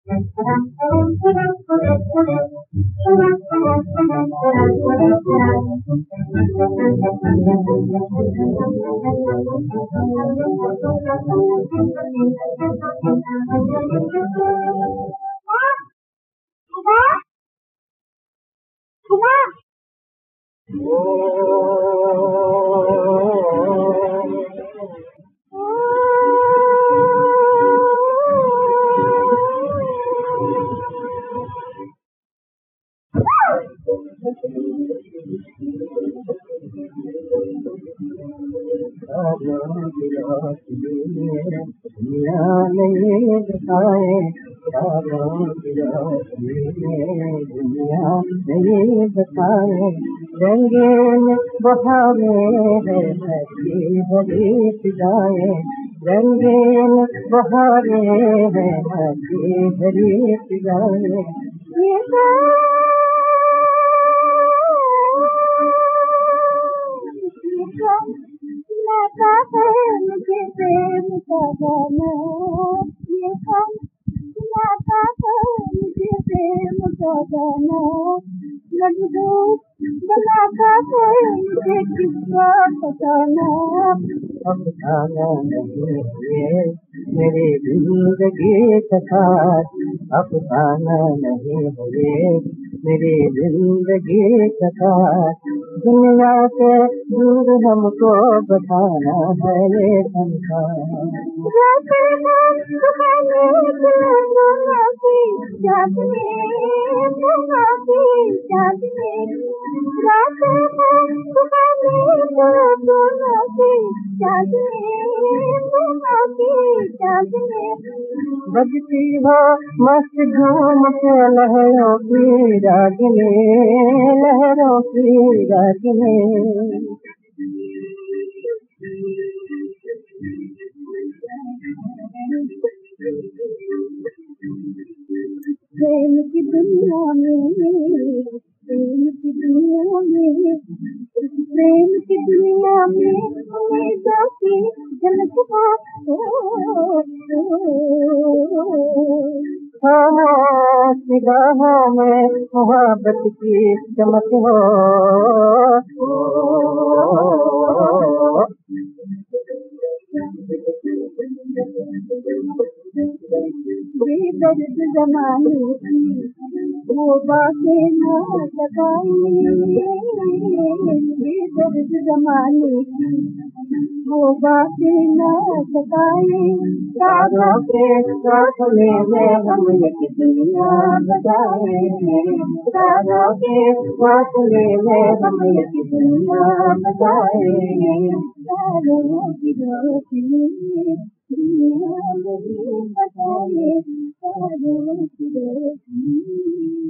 रंगीन बहारे है हरी भरी फिजाएं, रंगीन बहारे है हरी भरी फिजाएं। मुझे प्रेम का गाना, ये कौन सुनाता है मुझे प्रेम का गाना, मजबूत बनाता है मुझे किसका बताना। अफसाना नहीं है मेरी जिंदगी का साथ, अफसाना नहीं है मेरी जिंदगी का साथ। दुनिया से दूर हमको बताना है ये संसार। बजती हो मस्त झूम के लहरों की रागिनी, लहरों की रागिनी। प्रेम की दुनिया में, प्रेम की दुनिया में, प्रेम की दुनिया में उम्मीदों की झलक हो। खामोश निगाहों में मोहब्बत की चमक हो। दर्द जमाने की वो बातें न सताई, दर्द जमाने की वो बातें न सताई। तारों के काफले में हम एक दुनिया बसाए, तारों के काफले में हम एक दुनिया बसाए। तारों की रोशनी दुनिया नहीं बसाए, तारों की रोशनी।